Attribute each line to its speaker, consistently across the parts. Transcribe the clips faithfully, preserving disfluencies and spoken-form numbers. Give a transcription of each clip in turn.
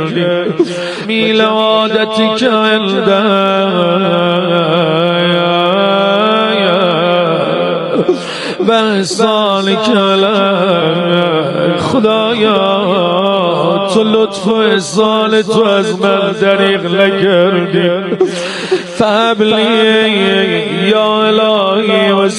Speaker 1: کردی میل عادتی که عنده و احسانی که خدایا تو لطف و احسان تو از من دریغ نکردی فهبلی یا الهی و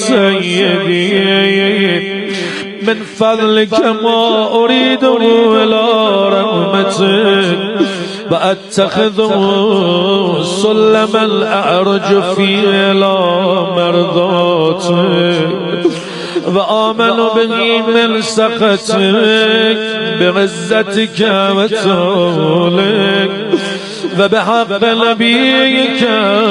Speaker 1: سیدی من فضلك ما أريد إلى رحمتك وأتخذه سلما أعرج فيه إلى مرضاتك وآمن به من سخطك بعزتك وطولك وبحق نبيك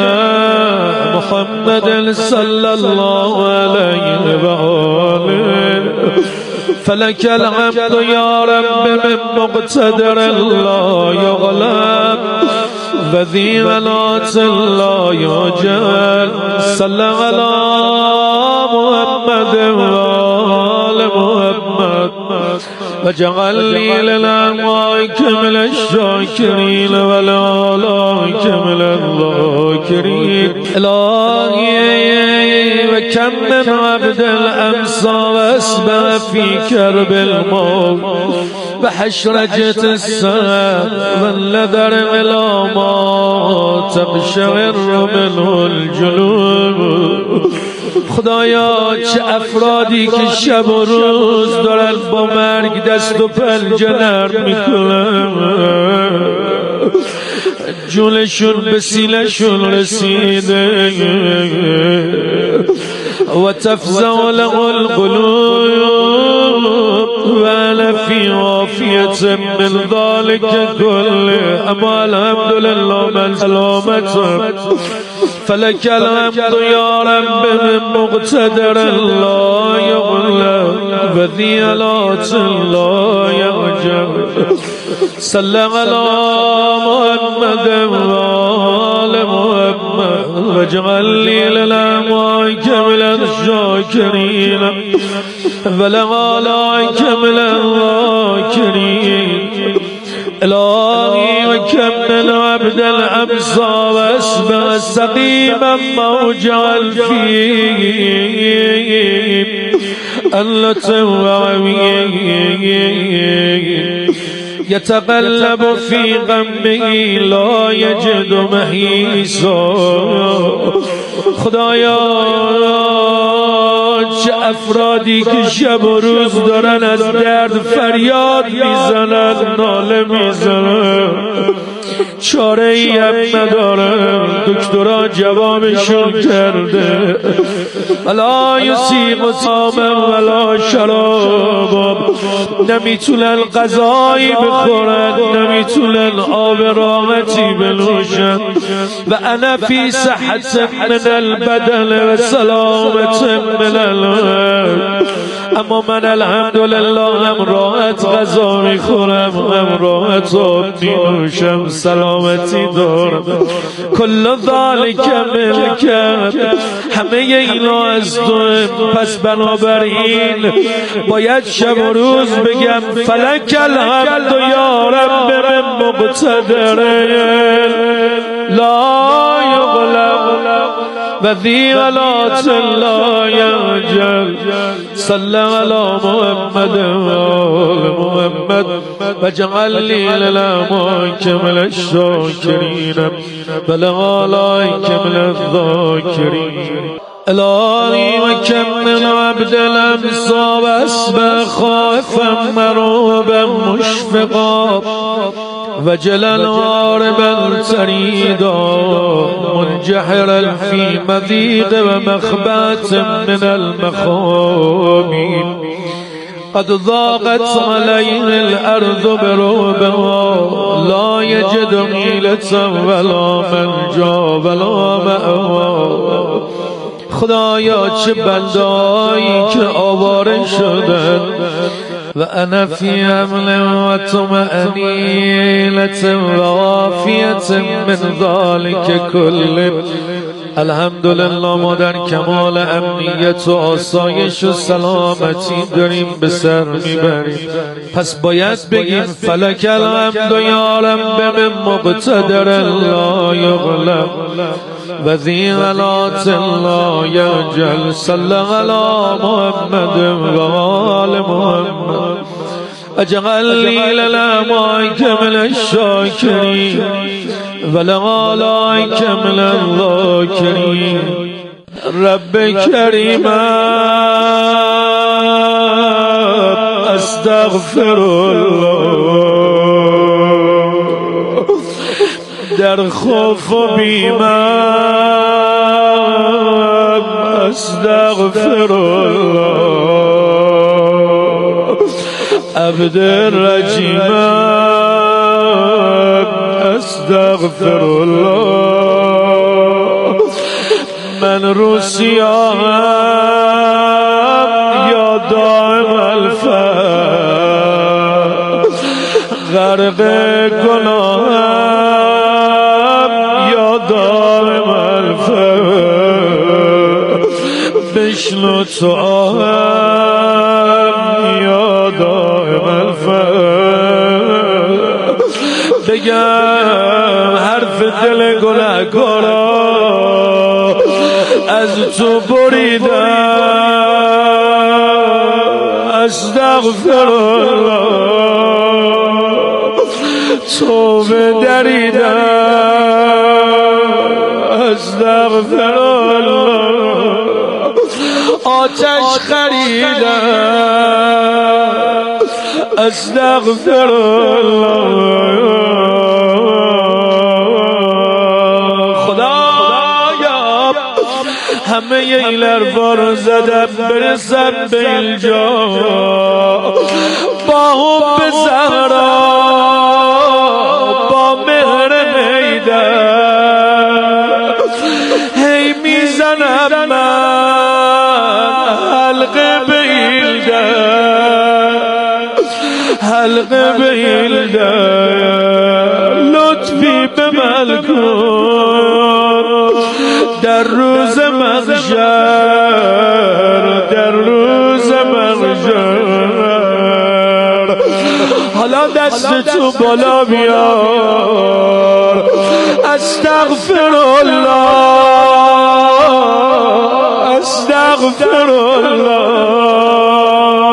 Speaker 1: محمد صلى الله عليه وآله فلك الحمد يا رب من مقتدر لا يغلب وذي غلات لا يجل صلى على محمد وآل محمد وجعل لي للأمائك من الشاكرين والآلائك من الذاكرين إلهي وكم من عبد الأمس وأسبح في كرب الموت وحشرجة السماء والنذر إلى ما تقشعر منه الجلود خدایا چه افرادی که شب و روز دارن با مرگ دست و پنجه نرم میکنن جونشون به سینه‌شون رسیده و تفزع له القلوب و انا فی عافیت من ذلك كله اما الحمدلله من سلامت فلك الحمد يا رب من مقتدر لا يغلب وذي آلات لا يعجب صلى على محمد وآل محمد واجعل لي للأمائك من الشاكرين ولآلائك من الذاكرين إلهي وكم من عبد الأمسى وأسبى سقيما موجعا فيه ألة وعميه يتقلب في غمه لا يجد محيصا خدایا چه افرادی که شب و روز دارن از درد فریاد میزنن ناله میزنن چاره ای هم ندارن دکترها جوابشون کرده ولا یسیغ طعاما ولا شرابا نمیتونن غذایی بخورن نمیتونن آب راحتی بنوشن و انا فی صحت من البدن و سلامت من القلب اما من الحمدلله هم راحت غذا میخورم هم راحت آب مینوشم سلامتی دارم کل ذالک ملکت همه اینا از تو پس بنابراین باید شب و روز بگم فلک الحمد یا رب من مقتدر لا یغلب و ذی غلات لا یعجل صلی علی محمد و آل محمد واجعل لي للأمائك من الشاكرين ولآلائك من الذاكرين إلهي وكم من عبد الأمسى وأسبى خائفا مرعوبا مشفقا وجلا غاربا تريدا منجحرا في مضيق ومخبات من المخابي قد ضاقت عليه الأرض برعبها لا يجد حيلة ولا منجا ولا مأوى خدایا چه بندهایی که آواره شدن و انا فی امن و طمأنینة و عافیة من ذلك كله الحمدلله ما در کمال امنیت و آسایش و سلامتی داریم به سر میبریم، پس باید بگیم فلک الحمد یارم به مقتدر لا یغلب و ذی غلات لا یجل صلی علی محمد و آل محمد اجعل للامائک من الشاکرین ولغالائک من الذاکرین. رب کریم استغفر الله در خوف و بیمم استغفر الله عبد الرجیم استغفر الله من رو سیاهم یا دائم الفقر غرق گناهم یا دائم الفقر بشنو تو آهم یا دائم الفقر. بگم حرف دل گناهکارا از تو بریدم استغفر الله توبه دریدم استغفر الله آتش خریدم استغفر الله. همه این لرفا رو زدم برسم به اینجا با حب زهرا با مهر میدن هی میزنم من حلقه به ایلدن حلقه به ایلدن لطفی به من کن در روز محشر در روز محشر. حالا دست تو بالا بیار استغفر الله استغفر الله.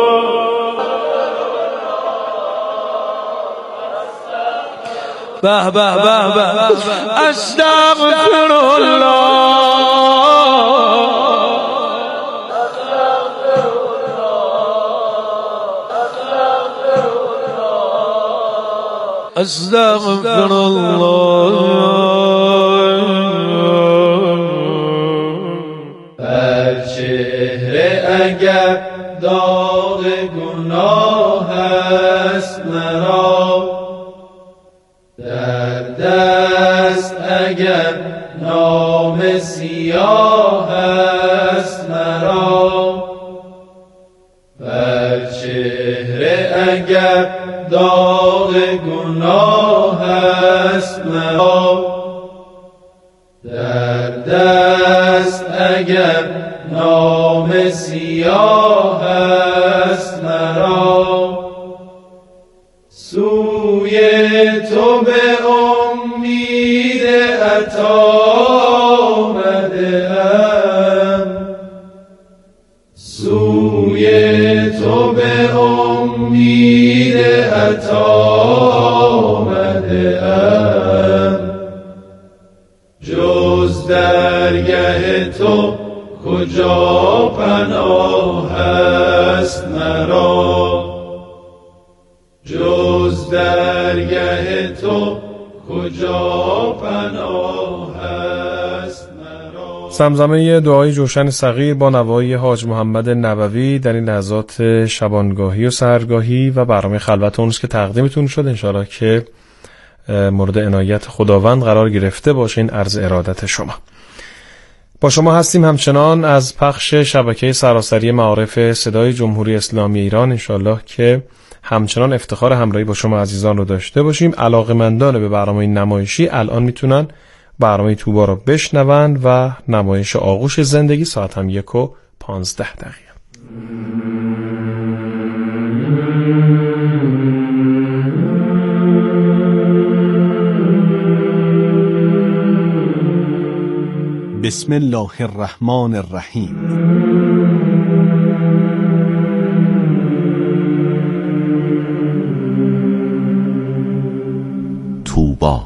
Speaker 1: به به به به استغفر الله استغفر الله.
Speaker 2: بر چهره اگر داغ گناه است مرا در دست اگر نام سیاه است مرا بر چهره اگر داغ گناه است مرا در دست اگر نام سیاه است مرا سوی تو به امید عطا آمده‌ام سوی تو به امید عطا آمده‌ام جز درگه تو کجا پناه است مرا جز درگه تو کجا پناه است مرا.
Speaker 3: زمزمه دعای جوشن صغیر با نوای حاج محمد نبوی در این لحظات شبانگاهی و سحرگاهی و برنامه خلوت اونست که تقدیمتون شد. انشاءالله که مورد عنایت خداوند قرار گرفته باشه این عرض ارادت شما. با شما هستیم همچنان از پخش شبکه سراسری معارف صدای جمهوری اسلامی ایران. انشاءالله که همچنان افتخار همراهی با شما عزیزان رو داشته باشیم. علاقه‌مندان به برنامه نمایشی الان میتونن برنامه توبا رو بشنون و نمایش آغوش زندگی ساعت هم یک و پانزده دقیقه.
Speaker 4: بسم الله الرحمن الرحیم. توبا.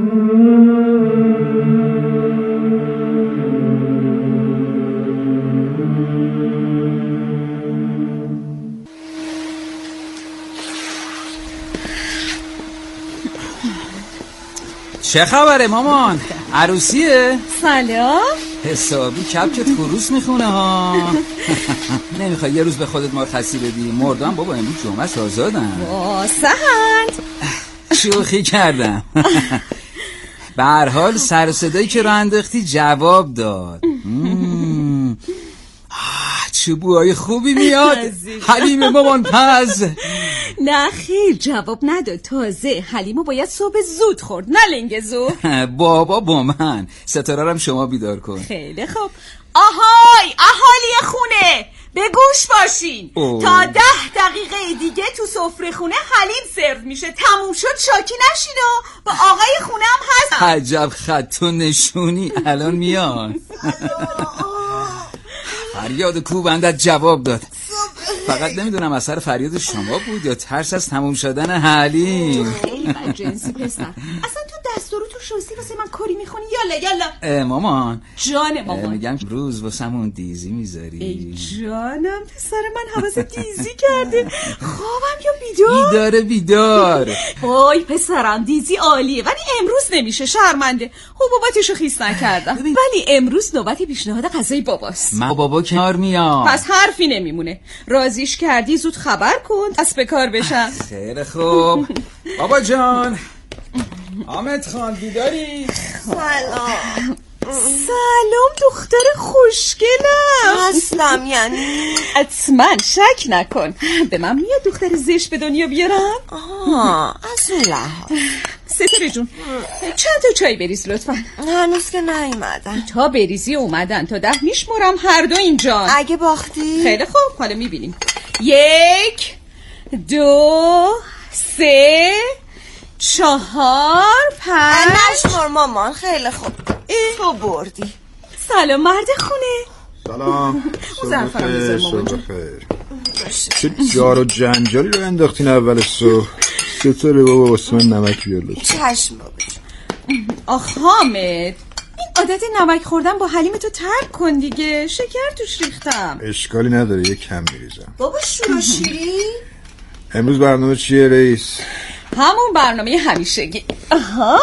Speaker 5: چه خبره مامان؟ عروسیه؟
Speaker 6: سلام.
Speaker 5: حسابی کپکت خروس میخونه ها. نمیخوای یه روز به خودت مرخصی بدی؟ مردم بابا، امروز جمعه است، آزادم.
Speaker 6: وا سهند.
Speaker 5: شوخی کردم. به هر حال سر و صدایی که رو انداختی جواب داد. چوبوهای خوبی میاد. حلیم مامان پز.
Speaker 6: نه خیر، جواب نداد. تازه حلیمو باید صبح زود خورد، نه لنگ زود.
Speaker 5: بابا با من. ستاره رم شما بیدار کن.
Speaker 6: خیلی خوب. آهای اهالی خونه، به گوش باشین. اوه. تا ده دقیقه دیگه تو سفره خونه حلیم سرو میشه. تموم شد شاکی نشین و با آقای خونه هم هست.
Speaker 5: عجب خط و نشونی الان میاد. فریاد کوبندت جواب داد. فقط نمیدونم اثر فریاد شما بود یا ترس از تموم شدن حلیم.
Speaker 6: خیلی بدجنسی پسر. اصلا تو دستورو تو شوسی واسه من کاری میخونی؟ یالا یالا.
Speaker 5: مامان
Speaker 6: جان مامان،
Speaker 5: میگم روز واسمون دیزی میذاری؟
Speaker 6: ای جانم پسر من، حواس دیزی کرده. خوابم یا بیدار؟
Speaker 5: بیداره بیدار.
Speaker 6: وای پسرم، دیزی عالیه ولی امروز نمیشه، شرمنده. حبوباتشو خیس نکردم ولی امروز نوبت پیشنهاد غذای باباست.
Speaker 5: من بابا کنار میام.
Speaker 6: پس حرفی نمیمونه. راضیش کردی زود خبر کن دست به کار بشم.
Speaker 5: خیلی خوب. بابا جان، حامد خان بیداری؟
Speaker 7: سلام.
Speaker 6: سلام دختر خوشگلم.
Speaker 7: اصلم یعنی؟
Speaker 6: حتما شک نکن. به من میاد دختر زشت به دنیا بیارم؟
Speaker 7: آها از اون لحاظ.
Speaker 6: ستاره جون چند تا چای بریز لطفا.
Speaker 7: هنوز که نیومدن.
Speaker 6: تا بریزی اومدن، تا ده میشمرم هر دو اینجان.
Speaker 7: اگه باختی؟
Speaker 6: خیلی خوب، حالا میبینیم. یک دو سه چهار پنج.
Speaker 7: نشمر مامان. خیلی خوب تو بردی.
Speaker 6: سلام مرد خونه.
Speaker 8: سلام. صبح خیر. صبح خیر. چه جار و جنجالی رو انداختین اول صبح. ستاره بابا واسه من نمک بیار لطفا.
Speaker 7: چشم بابا.
Speaker 6: آخ حامد، این عادت نمک خوردن با حلیم تو ترک کن دیگه. شکر توش ریختم.
Speaker 8: اشکالی نداره، یک کم میریزم.
Speaker 7: بابا شروع شیری؟
Speaker 8: امروز برنامه چیه رئیس؟
Speaker 6: همون برنامه همیشگی. آها.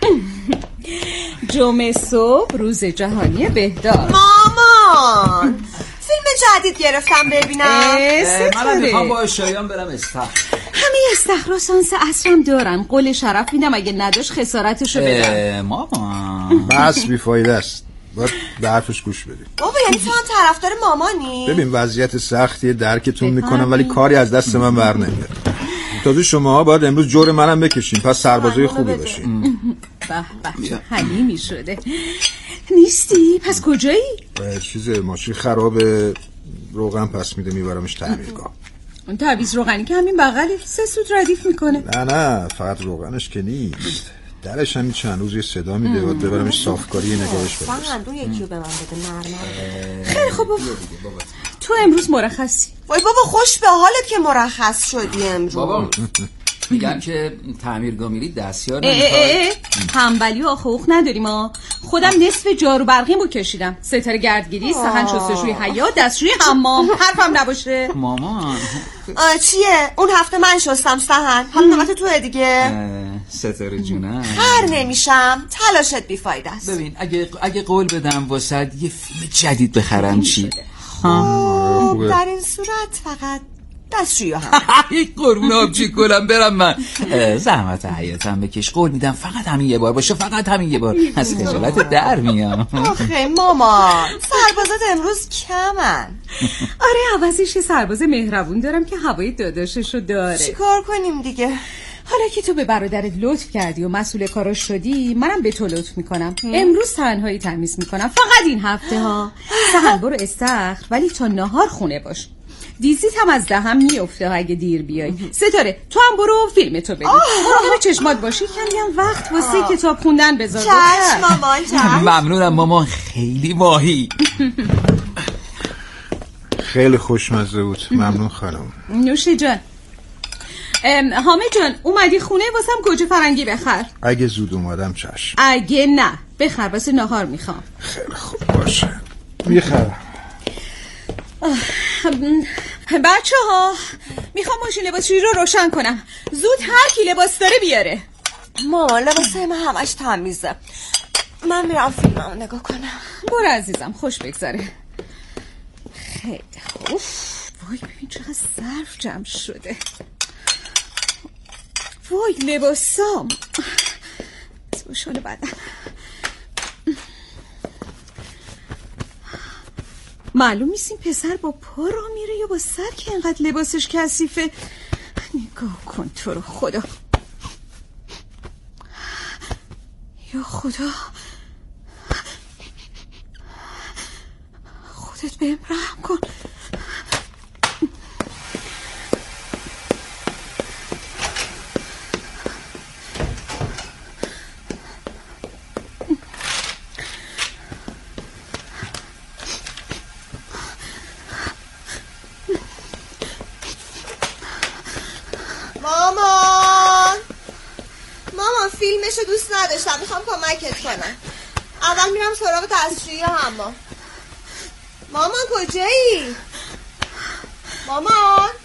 Speaker 6: جمعه صبح روز جهانی بهداشت.
Speaker 7: مامان فیلم جدید گرفتم ببینم.
Speaker 5: منم میخوام با شایان برم استخر.
Speaker 6: همه استخرا سانس عصرم دارن. قول شرف میدم اگه نداشت خسارتشو بدم.
Speaker 5: مامان
Speaker 8: بس بیفایده است، باید به حرفش گوش بدیم.
Speaker 7: بابا یعنی تو هم طرفدار مامانی؟
Speaker 8: ببین وضعیت سختیه، درکتون میکنم ولی کاری از دست من بر نمیاد. تازه شما باید امروز جور منم بکشین، پس سربازای خوبی باشین.
Speaker 6: به به حلیمی شده. نیستی؟ پس کجایی؟
Speaker 8: چیز ماشین خرابه، روغن پس میده میبرمش تعمیرگاه.
Speaker 6: اون تعویض روغنی که همین بغلی سه سود ردیف میکنه.
Speaker 8: نه نه فقط روغنش که نیست، درش همین چند روز یه صدا میده باید ببرمش صافکاری یه نگاهش بدم.
Speaker 7: فقط اون یکی رو به من بده نرمه.
Speaker 6: خیلی خوب بابا. تو امروز مرخصی.
Speaker 7: وای بابا خوش به حالت که مرخص شدی امروز.
Speaker 5: بابا میگم که تعمیرگاه میری دستیار نمیخوای.
Speaker 6: تنبلی و آخ اوخ نداریم ما. خودم نصف جارو برقیمو کشیدم. ستاره گردگیری، صحن شستشوی حیاط، دستشویی حمام. حرفم نباشه.
Speaker 5: مامان
Speaker 7: آ چیه؟ اون هفته من شستم صحن. حالا نوبت توه دیگه.
Speaker 5: ستاره جونم
Speaker 7: هر نمیشم، تلاشت بیفایده است.
Speaker 5: ببین اگه اگه قول بدم واسه یه فیلم جدید بخرم چی؟
Speaker 7: ها در این صورت فقط دستشویی هم.
Speaker 5: یک قربون آبجی کنم برم من. زحمت حیاتم بکش، قول میدم فقط همین یه بار باشه، فقط همین یه بار. از خجالت در میام.
Speaker 7: آخه مامان سربازات امروز کمن.
Speaker 6: آره عوضش یه سرباز مهربون دارم که هوای داداششو داره.
Speaker 7: چی کار کنیم دیگه؟
Speaker 9: حالا که تو به برادرت لطف کردی و مسئول کارا شدی، منم به تو لطف میکنم. امروز صحن‌هایی تمیز میکنم، فقط این هفته ها. صحن برو استخر، ولی تا نهار خونه باش. دیزیت هم از دهم میفته اگه دیر بیای. ستاره تو هم برو فیلم تو ببین. مراقب چشمات باشی، کمی هم وقت واسه کتاب خوندن بذار.
Speaker 7: چشم مامان چشم.
Speaker 5: ممنونم مامان، خیلی ماهی.
Speaker 8: خیلی خوشمزه بود. ممنون خانم.
Speaker 9: نوشه جان. حامد جان اومدی خونه واسم گوجه فرنگی بخر.
Speaker 8: اگه زود اومدم چشم.
Speaker 9: اگه نه بخر، واسه نهار میخوام.
Speaker 8: خیلی خوب باشه، میخرم.
Speaker 9: بچه ها میخوام ماشین لباسشویی رو روشن کنم. زود هر کی لباس داره بیاره.
Speaker 7: مامان لباسای من همش تمیزه. من میرم فیلمم نگاه کنم.
Speaker 9: برو عزیزم، خوش بگذره. خیلی خوب. وای ببین چقدر ظرف جمع شده. وای لباسام بوشانه بدن. معلوم نیست این پسر با پا را میره یا با سر که اینقدر لباسش کثیفه. نگاه کن تو رو خدا. یا خدا، خودت بهم رحم کن.
Speaker 7: مامان مامان فیلمشو دوست نداشتم، میخوام کمکت کنم. اول میرم سراغ دستشویی حمام. مامان کجایی؟ مامان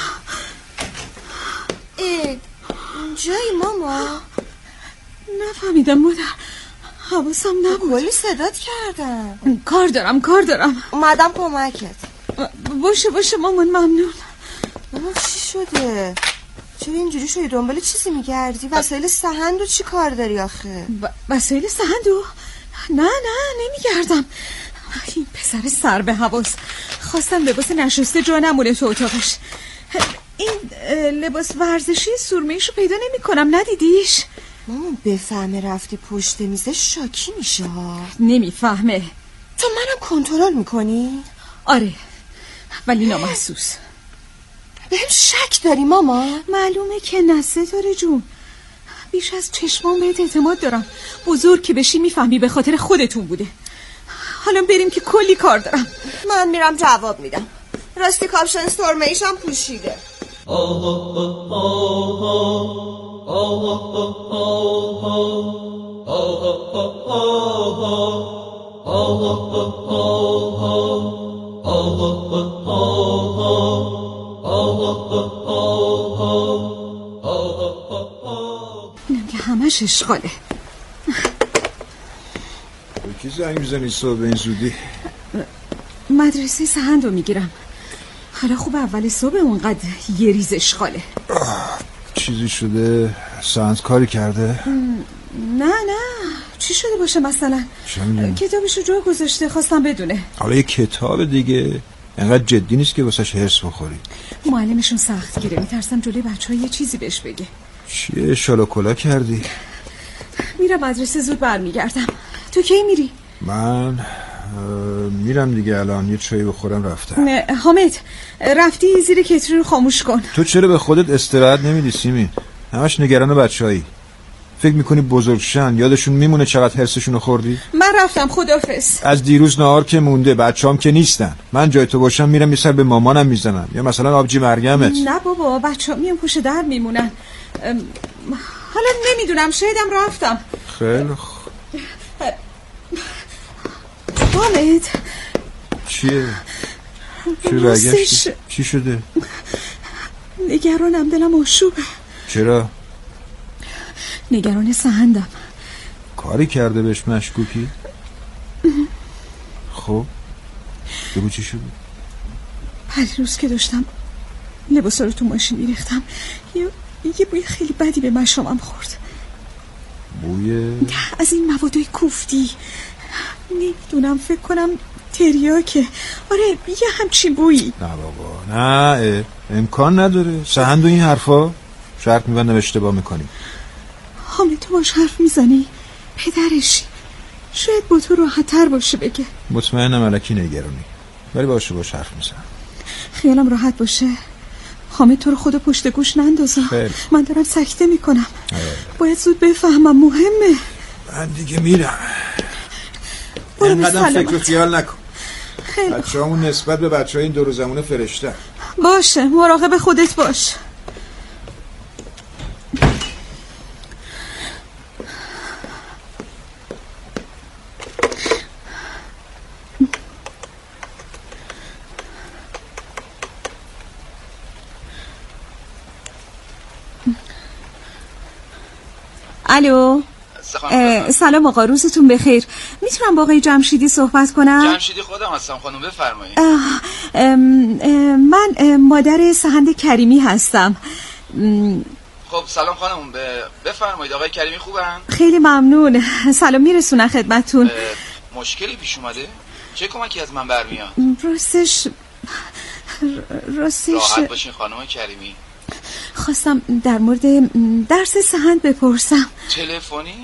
Speaker 7: ای اینجایی مامان؟
Speaker 9: نفهمیدم مادر، حواسم نبود.
Speaker 7: کلی صدات کردم.
Speaker 9: کار دارم کار دارم
Speaker 7: اومدم کمکت.
Speaker 9: باشه باشه مامان، ممنون.
Speaker 7: مامان چی شده؟ چرا اینجوری شدی؟ دنبال چیزی میگردی؟ وسایل سهندو چی کار داری آخه؟
Speaker 9: وسایل سهندو؟ نه نه نمیگردم. این پسر سر به حواس خواستم لباس نشسته جا نمونه تو اتاقش. این لباس ورزشی سرمه‌ایشو پیدا نمی کنم، ندیدیش؟
Speaker 7: مامان بفهمه رفتی پشت میزه شاکی میشه ها.
Speaker 9: نمیفهمه.
Speaker 7: تو منم کنترل میکنی؟
Speaker 9: آره ولی نامحسوس.
Speaker 7: بهم شک داری ماما؟
Speaker 9: معلومه که نه ستاره جون، بیش از چشمام بهت اعتماد دارم. بزرگ که بشی میفهمی به خاطر خودتون بوده. حالا بریم که کلی کار دارم.
Speaker 7: من میرم جواب میدم. راستی کاپشن سرمه‌ایشم پوشیده.
Speaker 9: اینم که همش اشغاله.
Speaker 8: کی زنگ میزنی صبح این زودی؟
Speaker 9: مدرسه سهندو میگیرم. حالا خوب اول صبح اونقدر یه ریز اشغاله.
Speaker 8: چیزی شده؟ سهند کاری کرده؟
Speaker 9: نه نه چی شده باشه مثلا؟ کتابشو جا گذاشته، خواستم بدونه.
Speaker 8: حالا یه کتاب دیگه انقدر جدی نیست که واسش هرس بخوری.
Speaker 9: معلمشون سخت گیره، میترسم جلوی بچه ها یه چیزی بهش بگه.
Speaker 8: چیه شالاکولا کردی؟
Speaker 9: میرم مدرسه زود برمیگردم. تو کی میری؟
Speaker 8: من میرم دیگه، الان یه چایی بخورم رفتم.
Speaker 9: حامد رفتی زیر کتری رو خاموش کن.
Speaker 8: تو چرا به خودت استراحت نمیدی سیمین؟ همش نگران بچه‌هایی. فکر میکنی بزرگشن یادشون میمونه چقدر هرسشونو خوردی؟
Speaker 9: من رفتم، خدافظ.
Speaker 8: از دیروز نهار که مونده، بچه‌ام که نیستن. من جای تو باشم میرم یه سر به مامانم میزنم، یا مثلا آبجی مرگمت.
Speaker 9: نه بابا بچه‌ها میان پشت در میمونن. حالا نمیدونم، شایدم رفتم.
Speaker 8: خیلی خوب.
Speaker 9: حامد
Speaker 8: چیه؟ چی برگشتی؟ چی شده؟
Speaker 9: نگرانم، دلم آشوبه.
Speaker 8: چرا؟
Speaker 9: نگران سهندم.
Speaker 8: کاری کرده بهش مشکوکی؟ خب بگو چی شده؟
Speaker 9: پریروز که داشتم لباسا رو تو ماشین میریختم، یه یه بوی خیلی بدی به مشامم خورد.
Speaker 8: بوی؟
Speaker 9: از این موادای کوفتی. نمیدونم، فکر کنم تریاکه. آره یه همچین بویی.
Speaker 8: نه بابا نه، امکان نداره. سهند و این حرفا شرط میبندم اشتباه میکنی.
Speaker 9: حامد تو باش حرف میزنی؟ پدرشی، شاید با تو راحت تر باشه بگه.
Speaker 8: مطمئنم الکی نگرانی، ولی باشه باش حرف میزنم.
Speaker 9: خیالم راحت باشه. حامد تو رو خدا پشت گوش نندازم. من دارم سکته میکنم. باید زود بفهمم، مهمه.
Speaker 8: من دیگه میرم. اینقدر فکر و خیال نکن. بچه همون نسبت به بچه های این دو روزمونه فرشته.
Speaker 9: باشه، مراقب خودت باش. الو، سلام آقا، روزتون بخیر. میتونم با آقای جمشیدی صحبت کنم؟
Speaker 5: جمشیدی خودم هستم خانم، بفرمایید.
Speaker 9: من مادر سهند کریمی هستم.
Speaker 5: خب سلام خانم، بفرمایید. آقای کریمی خوبن؟
Speaker 9: خیلی ممنون، سلام میرسونن خدمتتون.
Speaker 5: مشکلی پیش اومده؟ چه کمکی از من برمیاد؟
Speaker 9: راستش راستش
Speaker 5: راحت باشین خانم کریمی.
Speaker 9: خواستم در مورد درس سهند بپرسم.
Speaker 5: تلفنی؟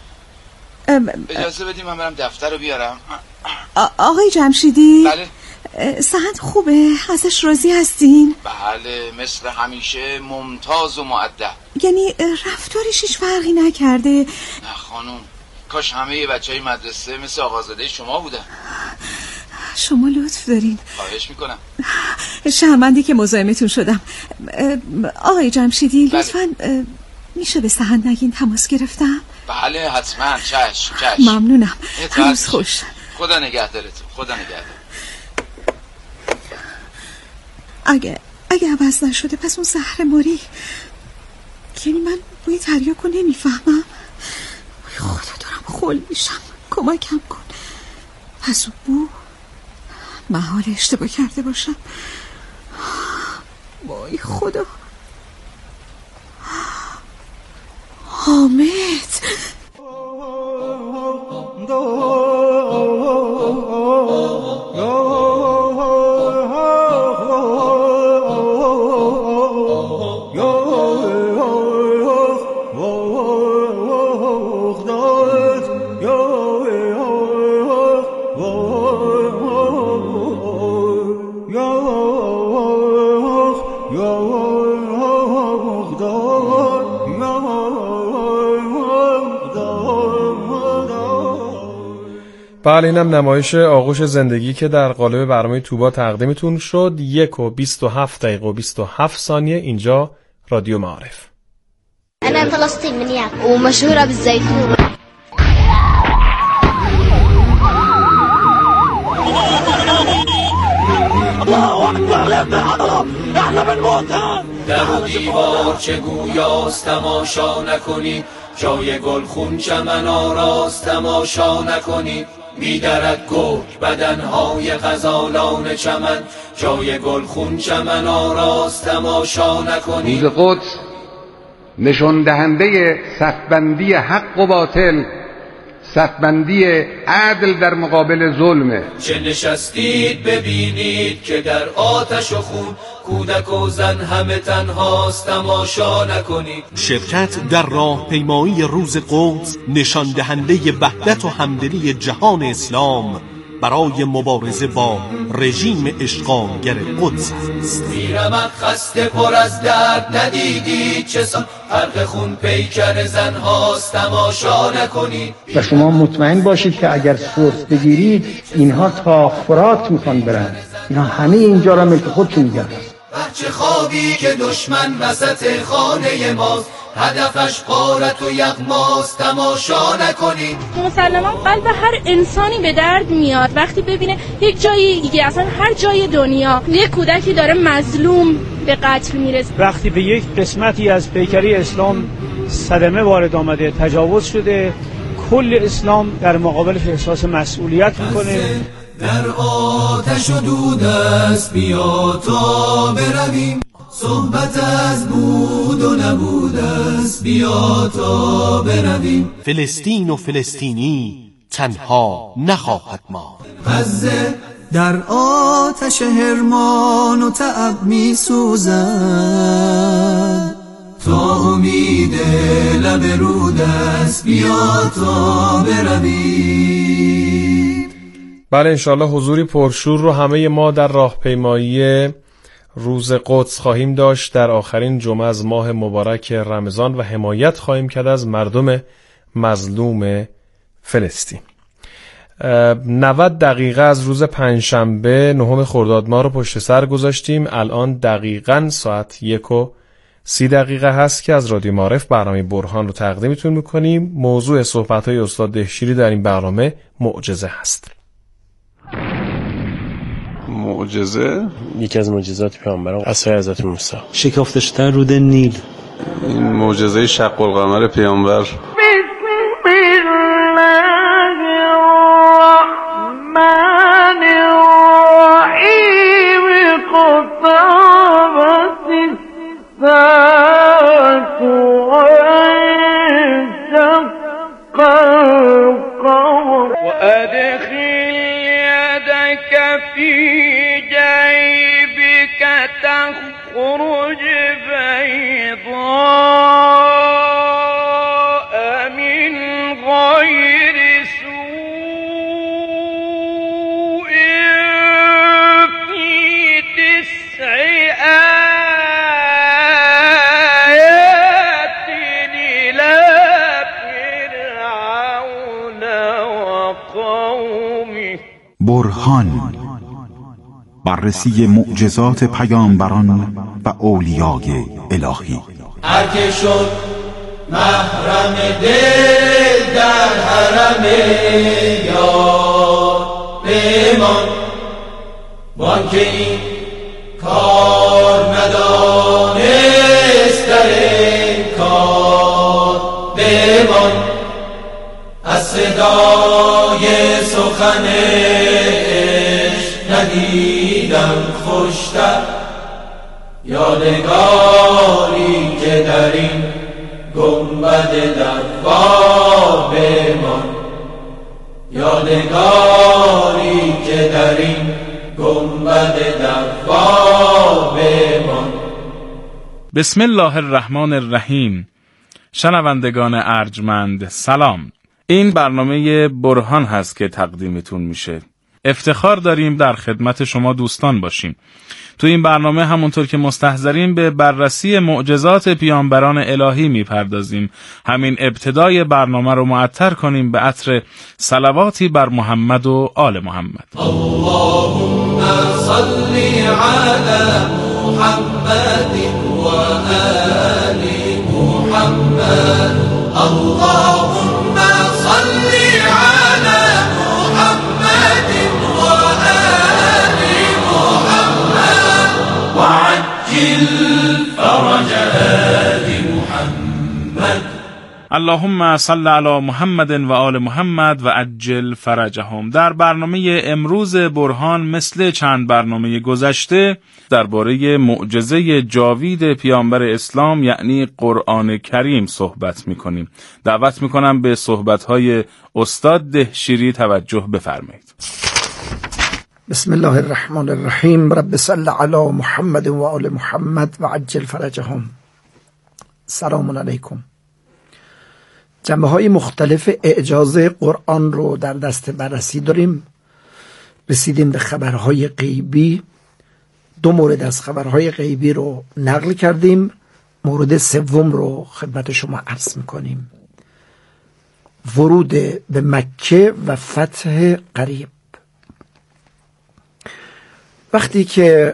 Speaker 5: اجازه بدیم من برم دفتر رو بیارم.
Speaker 9: آقای جمشیدی؟
Speaker 5: بله.
Speaker 9: سهند خوبه؟ ازش راضی هستین؟
Speaker 5: بله، مثل همیشه ممتاز و مؤدب.
Speaker 9: یعنی رفتارش هیچ فرقی نکرده؟
Speaker 5: نه خانم، کاش همه بچه های مدرسه مثل آقازاده شما بودن.
Speaker 9: شما لطف دارین.
Speaker 5: خواهش میکنم.
Speaker 9: شرمندی که مزاحمتون شدم. آقای جمشیدی لطفاً میشه به سهند نگین تماس گرفتم؟
Speaker 5: بله حتما، چشم چشم.
Speaker 9: ممنونم، روز خوش.
Speaker 5: خدا نگهدارتون، خدا نگهدار.
Speaker 9: اگه اگه عوض نشده پس اون زهر ماری، یعنی من بوی تریاکو نمیفهمم. خدا دارم خول میشم، کمکم کن. پس اون بو محال اشتباه کرده باشم. وای خدا. حامد.
Speaker 3: بله، اینم نمایش آغوش زندگی که در قالب برنامه توبا تقدیمتون شد. یک و بیست و هفت دقیقه و بیست و هفت ثانیه. اینجا رادیو معارف.
Speaker 10: أنا فلسطين من يافا ومشهورة بالزيتون. الله أكبر يا ابن الحضرة، احنا بنموت.
Speaker 1: در و دیوار چه گویاست تماشا نکنی، جای گل خون چمن آراست تماشا نکنی. میدرد گرگ بدنهای غزالان چمن، جای گل خون چمن آراست تماشا نکنی.
Speaker 11: روز قدس نشان دهنده صفبندی حق و باطل، صفبندی عدل در مقابل ظلمه.
Speaker 1: چه نشستید ببینید که در آتش و خون، کودک و زن همه تنهاست تماشا نکنید.
Speaker 4: شرکت در راهپیمایی روز قدس نشان دهنده وحدت و همدلی جهان اسلام برای مبارزه با رژیم اشغالگر قدس است.
Speaker 1: میرمد خسته پر از درد، ندیدید چه سان حرق خون پیکر زنهاست تماشا نکنید.
Speaker 12: و شما مطمئن باشید که اگر سورس بگیرید اینها تا فرات میخوان برن، اینها همه اینجا را ملک خودشون میگردن.
Speaker 1: بچه خوابی که دشمن وسط خانه ماست، هدفش غارت و یغماست تماشا نکنید.
Speaker 13: مسلما قلب هر انسانی به درد میاد وقتی ببینه یک جایی دیگه، اصلا هر جای دنیا، یک کودکی داره مظلوم به قتل میرسه.
Speaker 14: وقتی به یک قسمتی از پیکری اسلام صدمه وارد آمده، تجاوز شده، کل اسلام در مقابلش احساس مسئولیت میکنه.
Speaker 1: در آتش و دود است، بیا تا برویم، صحبت از بود و نبود است، بیا تا برویم.
Speaker 4: فلسطین و فلسطینی تنها نخواهد ماند.
Speaker 1: غزه در آتش هرمان و تعب می سوزد، تا امید لب رود است، بیا تا برویم.
Speaker 3: بله انشالله حضوری پرشور رو همه ما در راهپیمایی روز قدس خواهیم داشت در آخرین جمعه از ماه مبارک رمضان و حمایت خواهیم کرد از مردم مظلوم فلسطین. نود دقیقه از روز پنجشنبه نهم خرداد ماه رو پشت سر گذاشتیم. الان دقیقاً ساعت یک و سی دقیقه هست که از رادیو معارف برنامه برهان رو تقدیمتون میکنیم. موضوع صحبت‌های استاد دهشیری در این برنامه معجزه هست.
Speaker 15: معجزه؟
Speaker 16: یکی از معجزات پیامبران عصای حضرت موسی،
Speaker 15: شکافته شدن رود نیل. این معجزه شق القمر پیامبر.
Speaker 17: تخرج بيضاء من غير سوء في تسع آيات إلى فرعون وقومه.
Speaker 18: برهان، بررسی معجزات پیامبران و اولیای الهی.
Speaker 1: هر که شد محرم دل در حرم یار بمان، وان که این کار ندانست در این کار بمان. از صدای سخن ندیدم خوشتر، یادگاری که در این گنبد دوار بمان. یادگاری که در این گنبد دوار بمان.
Speaker 19: بسم الله الرحمن الرحیم. شنوندگان ارجمند سلام. این برنامه برهان هست که تقدیمتون میشه. افتخار داریم در خدمت شما دوستان باشیم. تو این برنامه همونطور که مستحضرین به بررسی معجزات پیامبران الهی میپردازیم. همین ابتدای برنامه رو معطر کنیم به عطر صلواتی بر محمد و آل محمد.
Speaker 1: اللهم صل علی محمد و آل محمد. اللهم صل علی محمد و آل محمد وعجل فرج آل محمد.
Speaker 19: اللهم صل علی محمد و آل محمد و عجل فرجهم. در برنامه امروز برهان مثل چند برنامه گذشته درباره معجزه جاوید پیامبر اسلام یعنی قرآن کریم صحبت می‌کنیم. دعوت می‌کنم به صحبت‌های استاد دهشیری توجه بفرمایید.
Speaker 12: بسم الله الرحمن الرحیم. رب صل علی محمد و آل محمد و عجل فرجهم. سلام علیکم. جنبه های مختلف اعجاز قرآن رو در دست بررسی داریم. رسیدیم به خبرهای غیبی. دو مورد از خبرهای غیبی رو نقل کردیم. مورد سوم رو خدمت شما عرض میکنیم. ورود به مکه و فتح قریب. وقتی که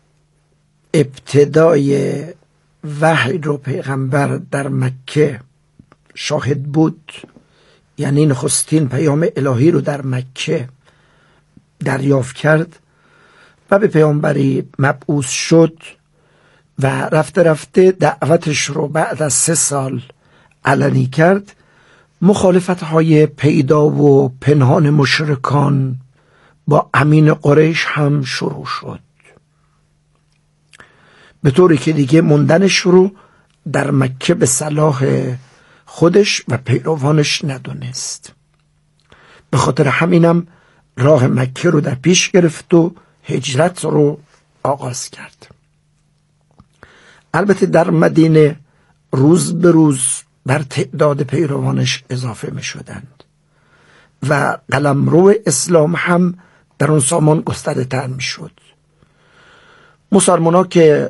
Speaker 12: ابتدای وحی رو پیغمبر در مکه شاهد بود، یعنی نخستین پیام الهی رو در مکه دریافت کرد و به پیامبری مبعوث شد و رفته رفته دعوتش رو بعد از سه سال علنی کرد، مخالفت‌های پیدا و پنهان مشرکان با امین قریش هم شروع شد، به طوری که دیگه موندنش رو در مکه به صلاح خودش و پیروانش ندونست. به خاطر همینم راه مکه رو در پیش گرفت و هجرت رو آغاز کرد. البته در مدینه روز به روز بر تعداد پیروانش اضافه می شدند و قلمرو اسلام هم در اون سامان گسترده تر می شد. مسلمان ها که